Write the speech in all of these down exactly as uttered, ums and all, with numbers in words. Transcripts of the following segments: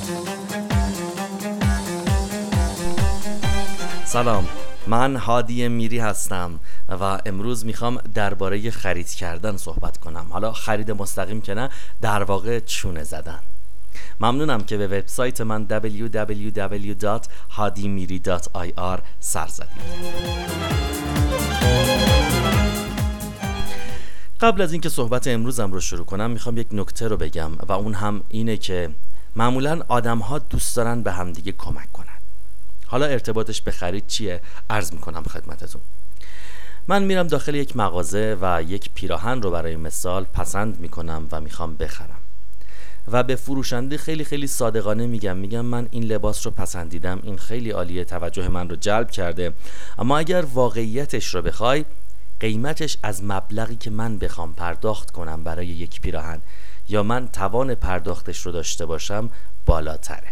سلام، من هادی میری هستم و امروز میخوام درباره خرید کردن صحبت کنم. حالا خرید مستقیم که نه، در واقع چونه زدن. ممنونم که به وبسایت من دبلیو دبلیو دبلیو دات هادی میری دات آی آر سر زدید. قبل از اینکه صحبت امروزم رو شروع کنم میخوام یک نکته رو بگم و اون هم اینه که معمولاً آدم‌ها دوست دارن به همدیگه کمک کنن. حالا ارتباطش به خرید چیه؟ عرض میکنم خدمتتون. من میرم داخل یک مغازه و یک پیراهن رو برای مثال پسند میکنم و میخوام بخرم و به فروشنده خیلی خیلی صادقانه میگم میگم من این لباس رو پسندیدم، این خیلی عالیه، توجه من رو جلب کرده، اما اگر واقعیتش رو بخوای قیمتش از مبلغی که من بخوام پرداخت کنم برای یک پیراهن یا من توان پرداختش رو داشته باشم بالاتره.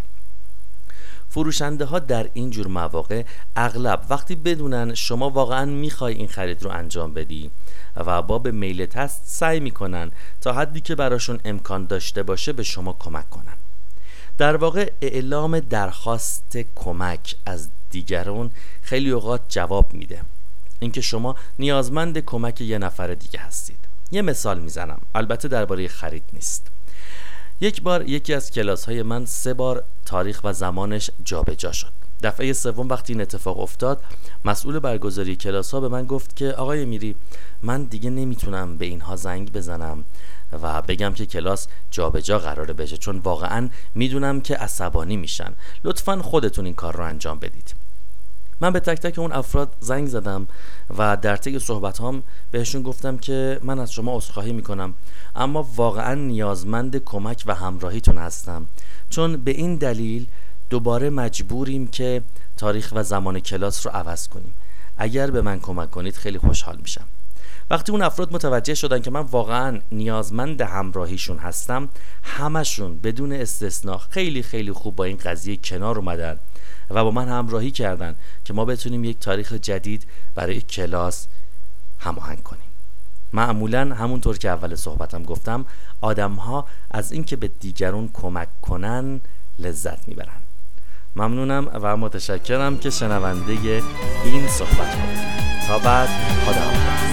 فروشنده ها در این جور مواقع اغلب وقتی بدونن شما واقعا میخوای این خرید رو انجام بدی و با به میلت هست سعی میکنن تا حدی که براشون امکان داشته باشه به شما کمک کنن. در واقع اعلام درخواست کمک از دیگران خیلی اوقات جواب میده، اینکه شما نیازمند کمک یه نفر دیگه هستید. یه مثال میزنم، البته درباره خرید نیست. یک بار یکی از کلاس های من سه بار تاریخ و زمانش جابجا شد. دفعه سوم وقتی این اتفاق افتاد، مسئول برگزاری کلاس ها به من گفت که آقای میری، من دیگه نمیتونم به اینها زنگ بزنم و بگم که کلاس جابجا قراره بشه، چون واقعا میدونم که عصبانی میشن. لطفاً خودتون این کار رو انجام بدید. من به تک تک اون افراد زنگ زدم و در طی صحبت‌هام بهشون گفتم که من از شما عذرخواهی میکنم، اما واقعا نیازمند کمک و همراهیتون هستم، چون به این دلیل دوباره مجبوریم که تاریخ و زمان کلاس رو عوض کنیم. اگر به من کمک کنید خیلی خوشحال میشم. وقتی اون افراد متوجه شدن که من واقعا نیازمند همراهیشون هستم، همشون بدون استثنا خیلی خیلی خوب با این قضیه کنار اومدن و با من همراهی کردن که ما بتونیم یک تاریخ جدید برای کلاس هماهنگ کنیم. معمولا همونطور که اول صحبتم گفتم، آدم‌ها از اینکه به دیگران کمک کنن لذت میبرن. ممنونم و متشکرم که شنونده این صحبت بودید. تا بعد، خدا حافظ.